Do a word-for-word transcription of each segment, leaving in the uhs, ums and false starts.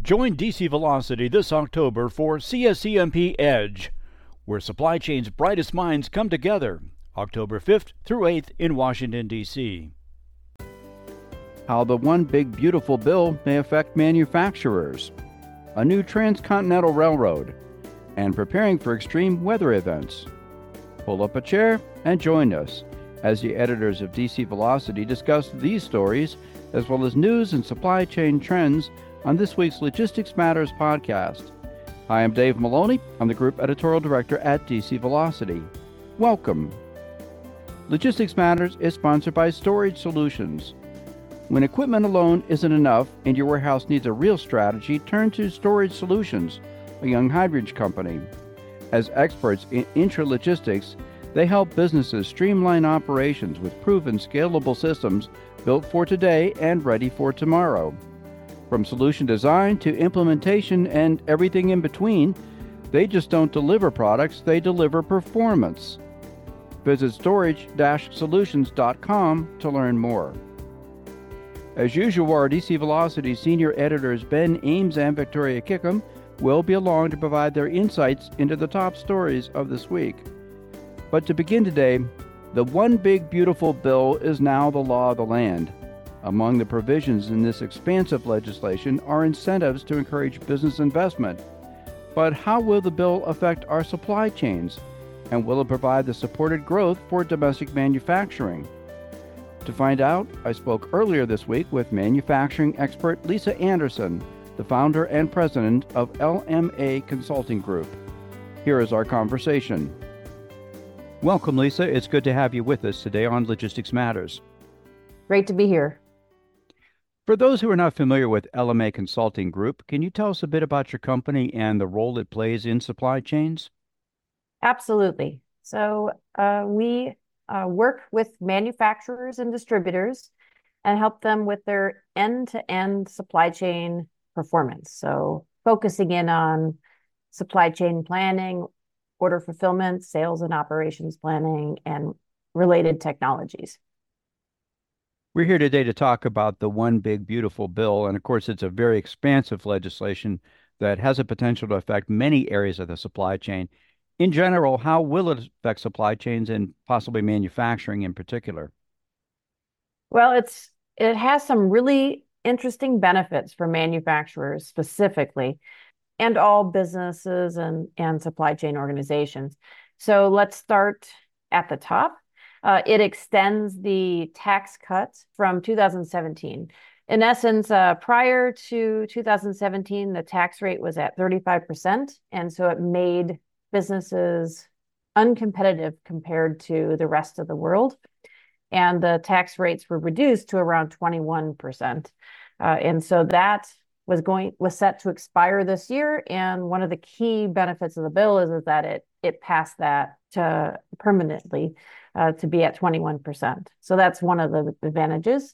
Join D C Velocity this October for C S C M P Edge, where supply chain's brightest minds come together, October fifth through eighth in Washington, D C How the One Big Beautiful Bill may affect manufacturers, a new transcontinental railroad, and preparing for extreme weather events. Pull up a chair and join us as the editors of D C Velocity discuss these stories, as well as news and supply chain trends on this week's Logistics Matters podcast. Hi, I'm Dave Maloney. I'm the Group Editorial Director at D C Velocity. Welcome. Logistics Matters is sponsored by Storage Solutions. When equipment alone isn't enough and your warehouse needs a real strategy, turn to Storage Solutions, a Young Heidrich company. As experts in intralogistics, they help businesses streamline operations with proven scalable systems built for today and ready for tomorrow. From solution design to implementation and everything in between, they just don't deliver products, they deliver performance. Visit storage dash solutions dot com to learn more. As usual, our D C Velocity senior editors Ben Ames and Victoria Kickham will be along to provide their insights into the top stories of this week. But to begin today, the One Big Beautiful Bill is now the law of the land. Among the provisions in this expansive legislation are incentives to encourage business investment. But how will the bill affect our supply chains? And will it provide the supported growth for domestic manufacturing? To find out, I spoke earlier this week with manufacturing expert Lisa Anderson, the founder and president of L M A Consulting Group. Here is our conversation. Welcome, Lisa. It's good to have you with us today on Logistics Matters. Great to be here. For those who are not familiar with L M A Consulting Group, can you tell us a bit about your company and the role it plays in supply chains? Absolutely. So uh, we uh, work with manufacturers and distributors and help them with their end-to-end supply chain performance. So focusing in on supply chain planning, order fulfillment, sales and operations planning, and related technologies. We're here today to talk about the One Big Beautiful Bill, and of course it's a very expansive legislation that has a potential to affect many areas of the supply chain. In general, how will it affect supply chains and possibly manufacturing in particular? Well, it's it has some really interesting benefits for manufacturers specifically, and all businesses and, and supply chain organizations. So let's start at the top. Uh, it extends the tax cuts from two thousand seventeen. In essence, uh, prior to two thousand seventeen, the tax rate was at thirty-five percent. And so it made businesses uncompetitive compared to the rest of the world. And the tax rates were reduced to around twenty-one percent. Uh, and so that was going was set to expire this year. And one of the key benefits of the bill is, is that it it passed that to permanently uh, to be at twenty-one percent. So that's one of the advantages.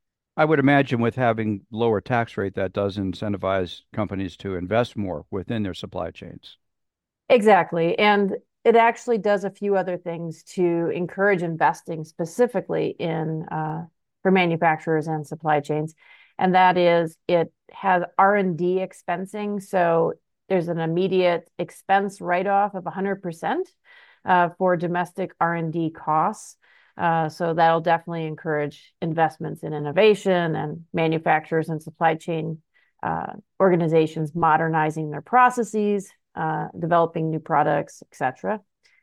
I would imagine with having lower tax rate, that does incentivize companies to invest more within their supply chains. Exactly. And it actually does a few other things to encourage investing specifically in uh, for manufacturers and supply chains. And that is it has R and D expensing. So there's an immediate expense write-off of one hundred percent uh, for domestic R and D costs. Uh, so that'll definitely encourage investments in innovation and manufacturers and supply chain uh, organizations modernizing their processes, uh, developing new products, et cetera.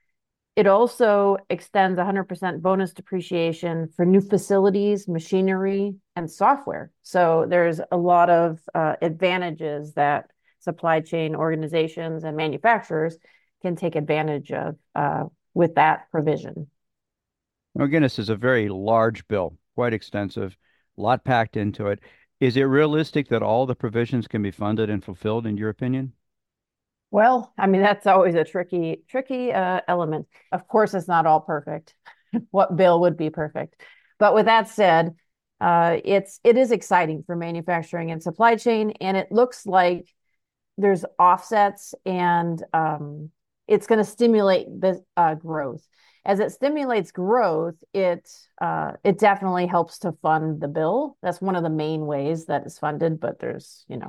It also extends one hundred percent bonus depreciation for new facilities, machinery, and software. So there's a lot of uh, advantages that supply chain organizations and manufacturers can take advantage of uh, with that provision. Now, again, this is a very large bill, quite extensive, a lot packed into it. Is it realistic that all the provisions can be funded and fulfilled, in your opinion? Well, I mean, that's always a tricky, tricky uh, element. Of course, it's not all perfect. What bill would be perfect? But with that said, uh, it's it is exciting for manufacturing and supply chain, and it looks like there's offsets, and um, it's going to stimulate uh, growth. As it stimulates growth, it uh, it definitely helps to fund the bill. That's one of the main ways that it's funded, but there's, you know,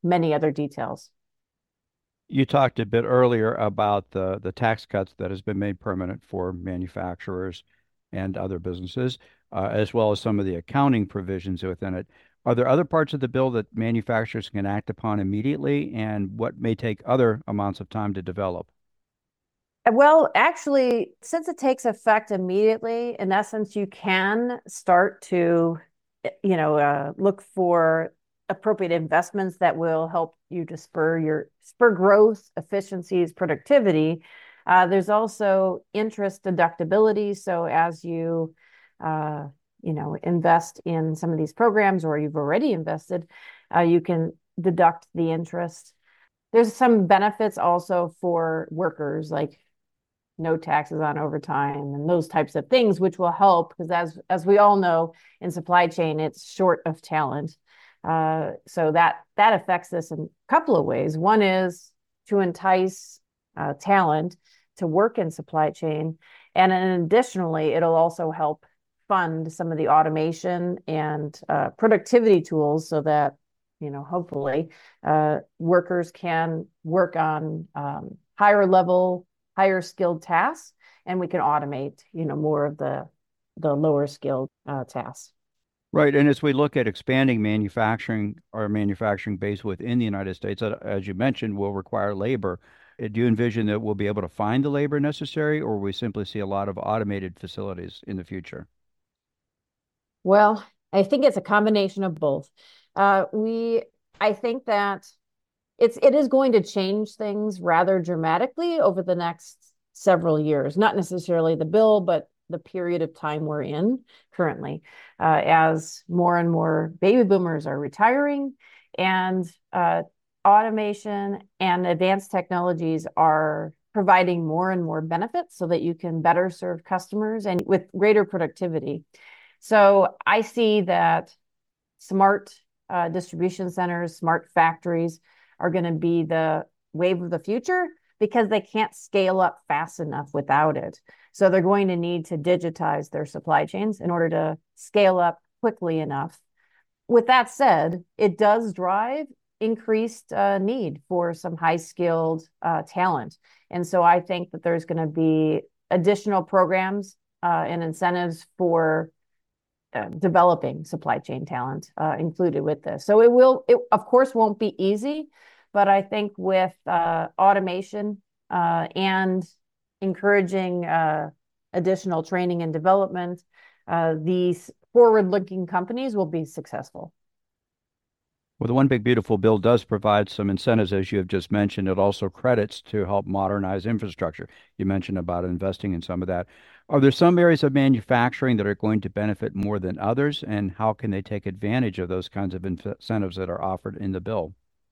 many other details. You talked a bit earlier about the, the tax cuts that has been made permanent for manufacturers and other businesses, uh, as well as some of the accounting provisions within it. Are there other parts of the bill that manufacturers can act upon immediately, and what may take other amounts of time to develop? Well, actually, since it takes effect immediately, in essence, you can start to, you know, uh, look for appropriate investments that will help you to spur your spur growth, efficiencies, productivity. Uh, there's also interest deductibility. So as you, uh, you know, invest in some of these programs, or you've already invested, uh, you can deduct the interest. There's some benefits also for workers, like no taxes on overtime and those types of things, which will help because as as we all know, in supply chain, it's short of talent. Uh, so that that affects this in a couple of ways. One is to entice uh, talent to work in supply chain, and then additionally, it'll also help fund some of the automation and uh, productivity tools so that, you know, hopefully uh, workers can work on um, higher level, higher skilled tasks, and we can automate, you know, more of the the lower skilled uh, tasks. Right. And as we look at expanding manufacturing, our manufacturing base within the United States, uh, as you mentioned, will require labor. Uh, Do you envision that we'll be able to find the labor necessary, or will we simply see a lot of automated facilities in the future? Well, I think it's a combination of both. Uh, we, I think that it's it is going to change things rather dramatically over the next several years. Not necessarily the bill, but the period of time we're in currently, uh, as more and more baby boomers are retiring, and uh, automation and advanced technologies are providing more and more benefits so that you can better serve customers and with greater productivity. So I see that smart uh, distribution centers, smart factories are going to be the wave of the future because they can't scale up fast enough without it. So they're going to need to digitize their supply chains in order to scale up quickly enough. With that said, it does drive increased uh, need for some high skilled uh, talent. And so I think that there's going to be additional programs uh, and incentives for uh, developing supply chain talent uh, included with this. So it will, it of course won't be easy, but I think with uh, automation uh, and encouraging uh, additional training and development, uh, these forward-looking companies will be successful. Well, the One Big Beautiful Bill does provide some incentives, as you have just mentioned. It also credits to help modernize infrastructure. You mentioned about investing in some of that. Are there some areas of manufacturing that are going to benefit more than others, and how can they take advantage of those kinds of incentives that are offered in the bill?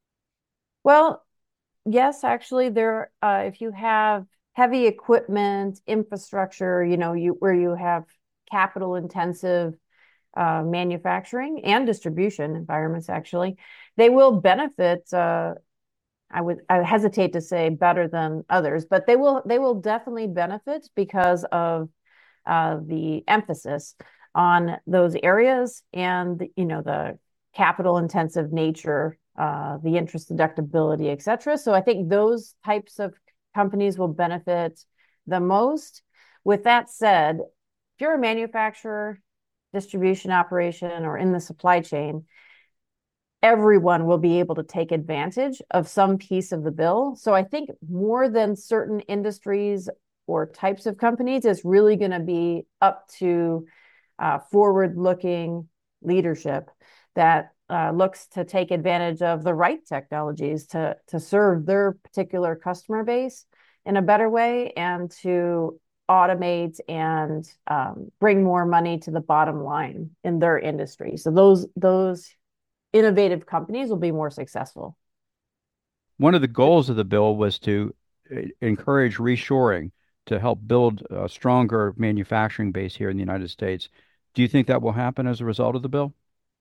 Well, yes, actually, there. Uh, if you have heavy equipment, infrastructure, you know, you where you have capital intensive uh, manufacturing and distribution environments, actually, they will benefit. Uh, I would I hesitate to say better than others, but they will they will definitely benefit because of uh, the emphasis on those areas and, you know, the capital intensive nature, uh, the interest deductibility, et cetera. So I think those types of companies will benefit the most. With that said, if you're a manufacturer, distribution operation, or in the supply chain, everyone will be able to take advantage of some piece of the bill. So I think more than certain industries or types of companies, it's really going to be up to uh, forward-looking leadership that uh, looks to take advantage of the right technologies to to serve their particular customer base in a better way and to automate and um, bring more money to the bottom line in their industry. So those those innovative companies will be more successful. One of the goals of the bill was to uh, encourage reshoring to help build a stronger manufacturing base here in the United States. Do you think that will happen as a result of the bill?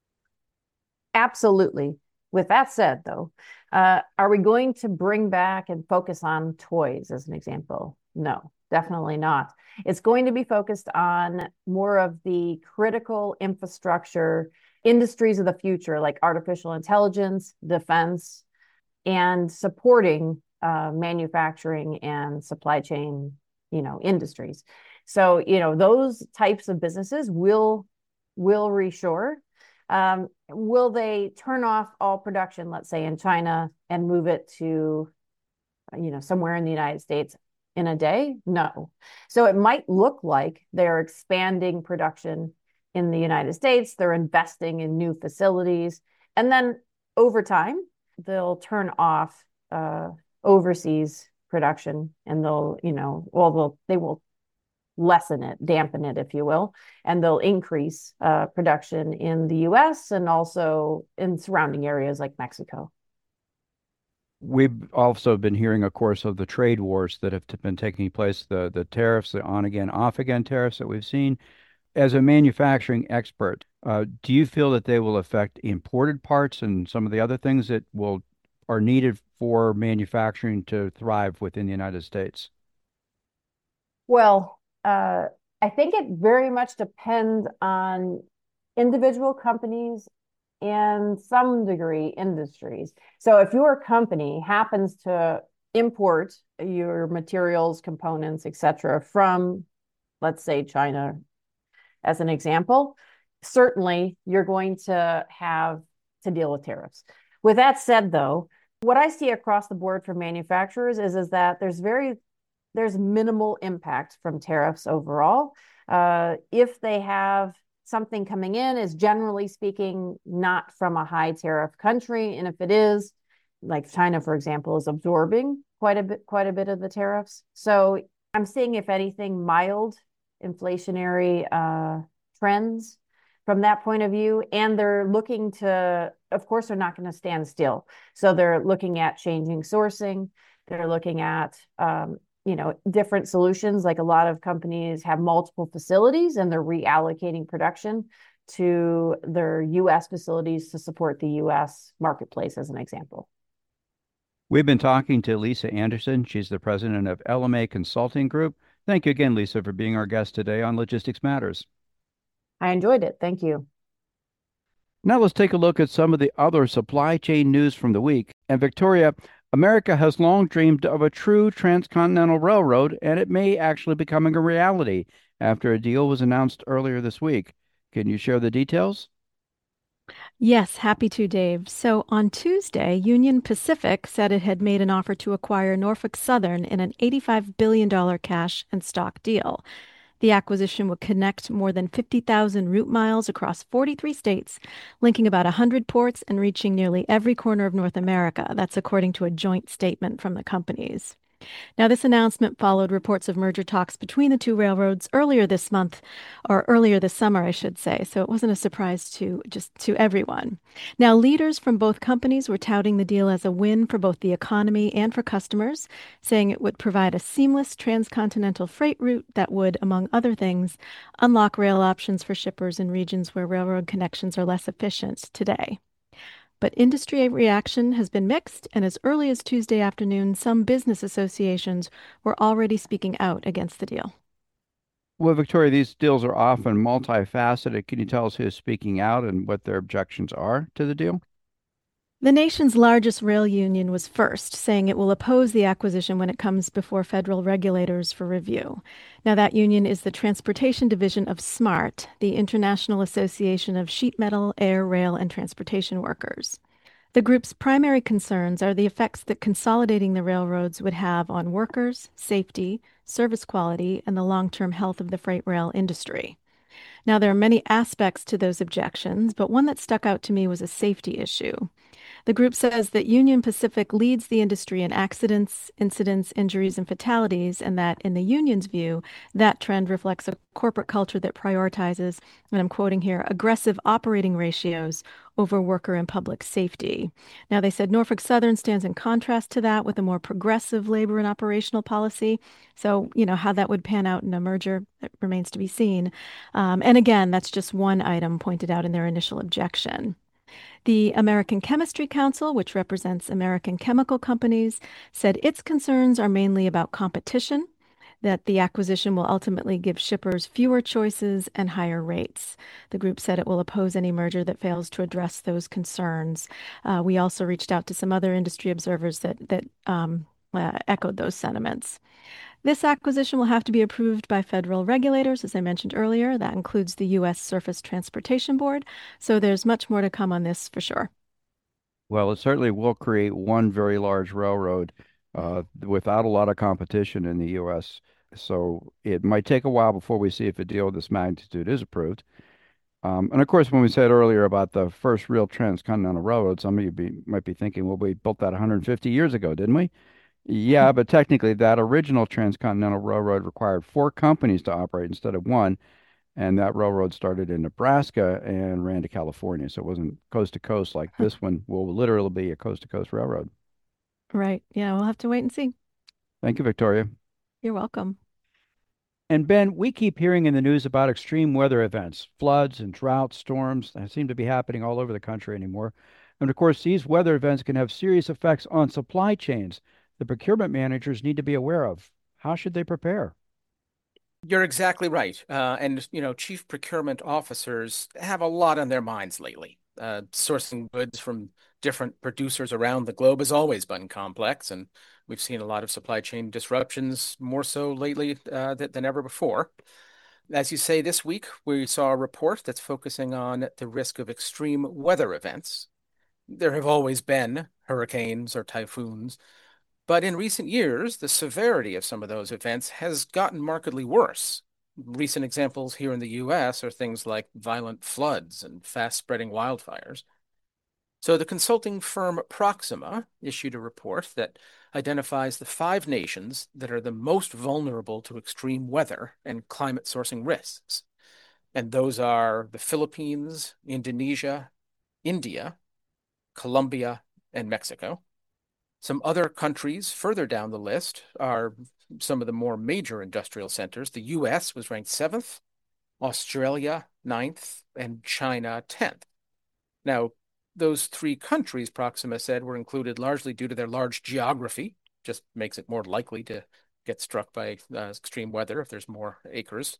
Absolutely. With that said, though, uh, are we going to bring back and focus on toys as an example? No, definitely not. It's going to be focused on more of the critical infrastructure industries of the future, like artificial intelligence, defense, and supporting uh, manufacturing and supply chain, you know, industries. So, you know, those types of businesses will will reshore. Um, will they turn off all production, let's say in China, and move it to, you know, somewhere in the United States in a day? No. So it might look like they're expanding production in the United States, they're investing in new facilities, and then over time, they'll turn off uh, overseas production, and they'll, you know, well, they'll, they will lessen it, dampen it, if you will, and they'll increase uh, production in the U S and also in surrounding areas like Mexico. We've also been hearing, of course, of the trade wars that have been taking place, the the tariffs, the on again, off again tariffs that we've seen. As a manufacturing expert, uh, do you feel that they will affect imported parts and some of the other things that will are needed for manufacturing to thrive within the United States? Well, uh, I think it very much depends on individual companies and some degree industries. So if your company happens to import your materials, components, et cetera, from, let's say, China, as an example, certainly you're going to have to deal with tariffs. With that said, though, what I see across the board for manufacturers is, is that there's very there's minimal impact from tariffs overall. Uh, if they have something coming in, is generally speaking not from a high tariff country, and if it is, like China, for example, is absorbing quite a bit quite a bit of the tariffs. So I'm seeing, if anything, mild inflationary uh, trends from that point of view. And they're looking to, of course, they're not going to stand still. So they're looking at changing sourcing. They're looking at, um, you know, different solutions. Like a lot of companies have multiple facilities and they're reallocating production to their U S facilities to support the U S marketplace, as an example. We've been talking to Lisa Anderson. She's the president of L M A Consulting Group. Thank you again, Lisa, for being our guest today on Logistics Matters. I enjoyed it. Thank you. Now let's take a look at some of the other supply chain news from the week. And Victoria, America has long dreamed of a true transcontinental railroad, and it may actually be becoming a reality after a deal was announced earlier this week. Can you share the details? Yes, happy to, Dave. So on Tuesday, Union Pacific said it had made an offer to acquire Norfolk Southern in an eighty-five billion dollars cash and stock deal. The acquisition would connect more than fifty thousand route miles across forty-three states, linking about one hundred ports and reaching nearly every corner of North America. That's according to a joint statement from the companies. Now, this announcement followed reports of merger talks between the two railroads earlier this month, or earlier this summer, I should say, so it wasn't a surprise to just to everyone. Now, leaders from both companies were touting the deal as a win for both the economy and for customers, saying it would provide a seamless transcontinental freight route that would, among other things, unlock rail options for shippers in regions where railroad connections are less efficient today. But industry reaction has been mixed, and as early as Tuesday afternoon, some business associations were already speaking out against the deal. Well, Victoria, these deals are often multifaceted. Can you tell us who's speaking out and what their objections are to the deal? The nation's largest rail union was first, saying it will oppose the acquisition when it comes before federal regulators for review. Now, that union is the transportation division of SMART, the International Association of Sheet Metal, Air, Rail, and Transportation Workers. The group's primary concerns are the effects that consolidating the railroads would have on workers, safety, service quality, and the long-term health of the freight rail industry. Now, there are many aspects to those objections, but one that stuck out to me was a safety issue. The group says that Union Pacific leads the industry in accidents, incidents, injuries, and fatalities, and that, in the union's view, that trend reflects a corporate culture that prioritizes, and I'm quoting here, aggressive operating ratios over worker and public safety. Now, they said Norfolk Southern stands in contrast to that with a more progressive labor and operational policy. So, you know, how that would pan out in a merger, that remains to be seen. Um, and again, that's just one item pointed out in their initial objection. The American Chemistry Council, which represents American chemical companies, said its concerns are mainly about competition. that the acquisition will ultimately give shippers fewer choices and higher rates. The group said it will oppose any merger that fails to address those concerns. Uh, we also reached out to some other industry observers that, that um, uh, echoed those sentiments. This acquisition will have to be approved by federal regulators, as I mentioned earlier. That includes the U S Surface Transportation Board. So there's much more to come on this for sure. Well, it certainly will create one very large railroad uh, without a lot of competition in the U S. So it might take a while before we see if a deal of this magnitude is approved. Um, and of course, when we said earlier about the first real transcontinental railroad, some of you be, might be thinking, well, we built that one hundred fifty years ago, didn't we? Yeah, but technically that original transcontinental railroad required four companies to operate instead of one. And that railroad started in Nebraska and ran to California. So it wasn't coast to coast like this one will literally be a coast to coast railroad. Right. Yeah, we'll have to wait and see. Thank you, Victoria. You're welcome. And Ben, we keep hearing in the news about extreme weather events, floods and drought storms that seem to be happening all over the country anymore. And of course, these weather events can have serious effects on supply chains the procurement managers need to be aware of. How should they prepare? You're exactly right. Uh, and, you know, chief procurement officers have a lot on their minds lately. Uh, sourcing goods from different producers around the globe has always been complex, and we've seen a lot of supply chain disruptions more so lately uh, than, than ever before. As you say, this week, we saw a report that's focusing on the risk of extreme weather events. There have always been hurricanes or typhoons, but in recent years, the severity of some of those events has gotten markedly worse. Recent examples here in the U S are things like violent floods and fast-spreading wildfires. So the consulting firm Proxima issued a report that identifies the five nations that are the most vulnerable to extreme weather and climate sourcing risks. And those are the Philippines, Indonesia, India, Colombia, and Mexico. Some other countries further down the list are some of the more major industrial centers. The U S was ranked seventh, Australia ninth, and China tenth. Now, those three countries, Proxima said, were included largely due to their large geography, just makes it more likely to get struck by uh, extreme weather if there's more acres,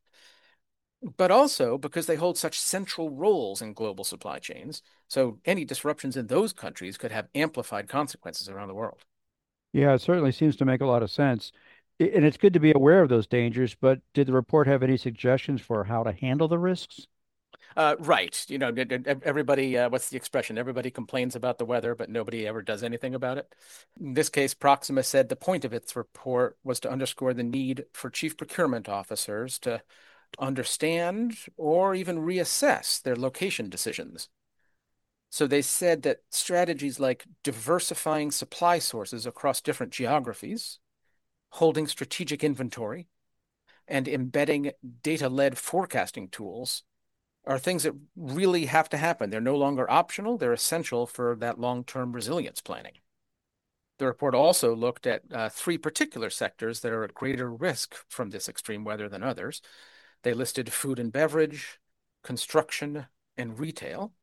but also because they hold such central roles in global supply chains. So any disruptions in those countries could have amplified consequences around the world. Yeah, it certainly seems to make a lot of sense. And it's good to be aware of those dangers, but did the report have any suggestions for how to handle the risks? Uh, right. You know, everybody, uh, what's the expression? Everybody complains about the weather, but nobody ever does anything about it. In this case, Proxima said the point of its report was to underscore the need for chief procurement officers to understand or even reassess their location decisions. So they said that strategies like diversifying supply sources across different geographies, holding strategic inventory, and embedding data-led forecasting tools are things that really have to happen. They're no longer optional. They're essential for that long-term resilience planning. The report also looked at uh, three particular sectors that are at greater risk from this extreme weather than others. They listed food and beverage, construction, and retail.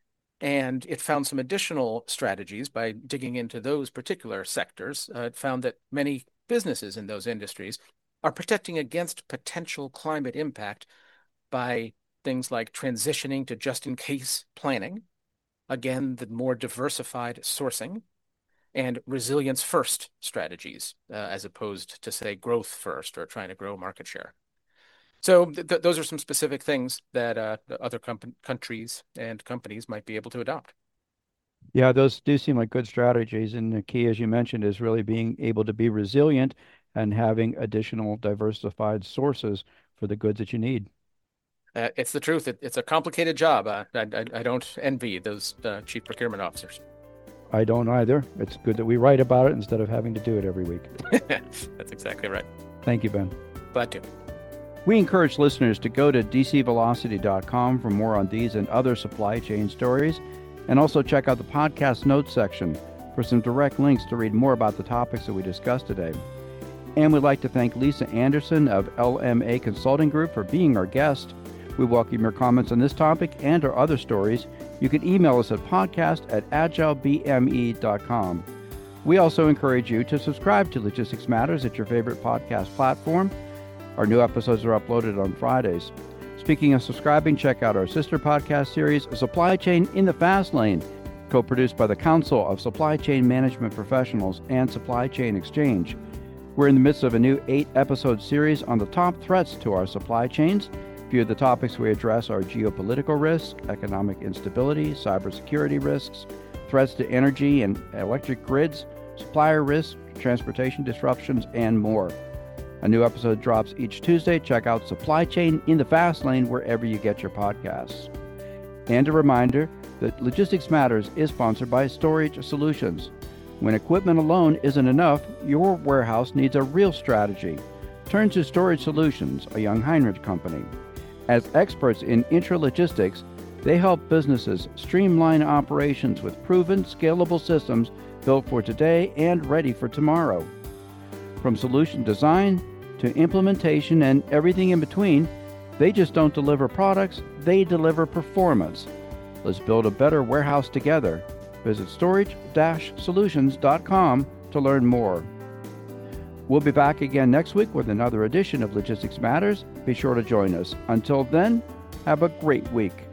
And it found some additional strategies by digging into those particular sectors. Uh, it found that many businesses in those industries are protecting against potential climate impact by things like transitioning to just-in-case planning, again, the more diversified sourcing, and resilience-first strategies, uh, as opposed to, say, growth-first or trying to grow market share. So th- those are some specific things that uh, other com- countries and companies might be able to adopt. Yeah, those do seem like good strategies. And the key, as you mentioned, is really being able to be resilient and having additional diversified sources for the goods that you need. Uh, it's the truth. It, it's a complicated job. Uh, I, I, I don't envy those uh, chief procurement officers. I don't either. It's good that we write about it instead of having to do it every week. That's exactly right. Thank you, Ben. Glad to. We encourage listeners to go to d c velocity dot com for more on these and other supply chain stories, and also check out the podcast notes section for some direct links to read more about the topics that we discussed today. And we'd like to thank Lisa Anderson of L M A Consulting Group for being our guest. We welcome your comments on this topic and our other stories. You can email us at podcast at agile b m e dot com. We also encourage you to subscribe to Logistics Matters at your favorite podcast platform. Our new episodes are uploaded on Fridays. Speaking of subscribing, check out our sister podcast series, Supply Chain in the Fast Lane, co-produced by the Council of Supply Chain Management Professionals and Supply Chain Exchange. We're in the midst of a new eight-episode series on the top threats to our supply chains. A few of the topics we address are geopolitical risk, economic instability, cybersecurity risks, threats to energy and electric grids, supplier risk, transportation disruptions, and more. A new episode drops each Tuesday. Check out Supply Chain in the Fast Lane wherever you get your podcasts. And a reminder that Logistics Matters is sponsored by Storage Solutions. When equipment alone isn't enough, your warehouse needs a real strategy. Turn to Storage Solutions, a Young Heinrich company. As experts in intralogistics, they help businesses streamline operations with proven, scalable systems built for today and ready for tomorrow. From solution design to implementation and everything in between, they just don't deliver products, they deliver performance. Let's build a better warehouse together. Visit storage dash solutions dot com to learn more. We'll be back again next week with another edition of Logistics Matters. Be sure to join us. Until then, have a great week.